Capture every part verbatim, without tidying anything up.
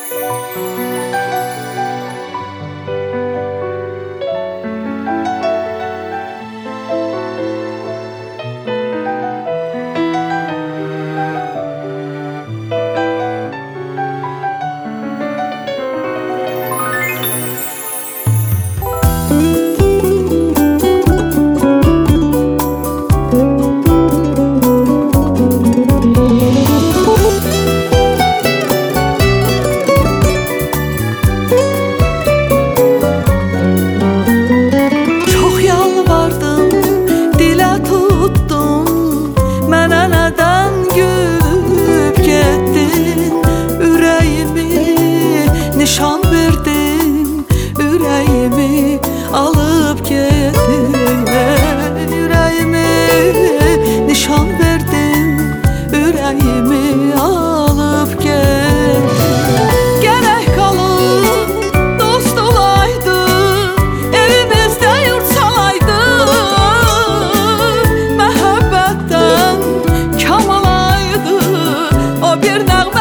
Nişan verdim, ürəyimi alıp getdin. Ürəyimi nişan verdim, ürəyimi alıp getdin. Gərək qalıb dost olaydı, evimizdə yurt salaydı. Məhəbbətdən kamalaydı, o bir nəğmə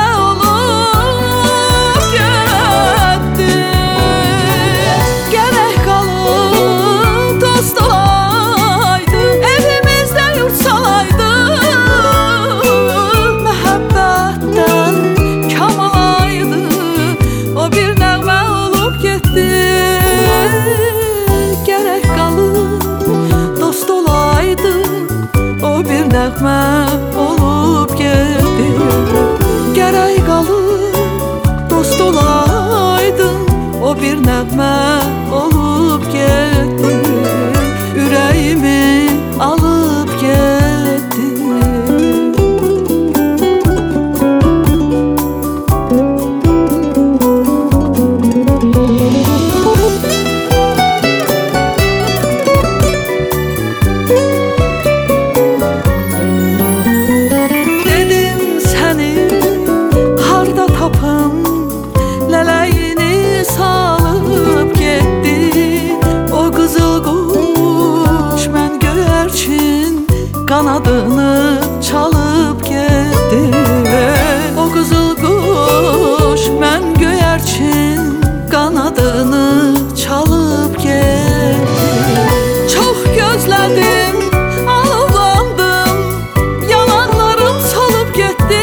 nəğmə olub getdi. Gərək qalıb dost olaydın, o bir nəğmə olub getdi. Ürəyimi alıb getdi. Kanadını çalıp getdi. O qızıl quş mən göyərçin, kanadını çalıp getdi. Çox gözlədim, alovlandım, yanaqlarım solub getdi.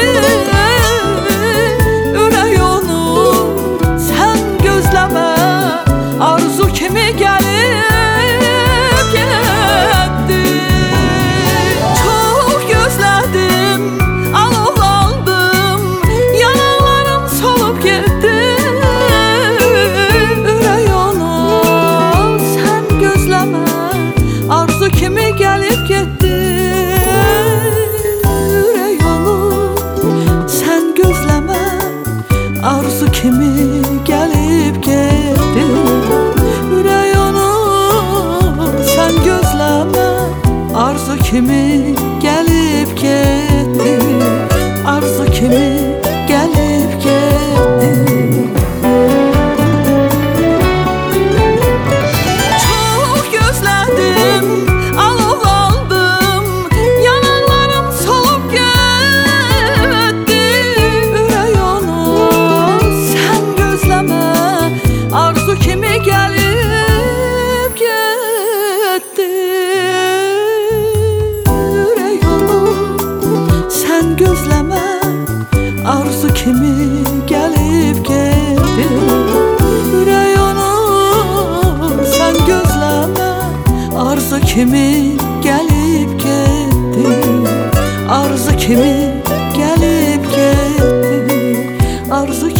Ürək onu sən gözləmə, arzu kimi gəlib kimi gəlib getdi. Ürək onu sən gözləmə, arzu kimi gəlib getdi. Ürək onu sən gözləmə, arzu kimi gəlib getdi. Arzu kimi gəlib getdi. Gözləmə, arzu kimi gəlib getdi. Ürək onu sən gözləmə, arzu kimi gəlib getdi. Arzu kimi gəlib getdi. Arzu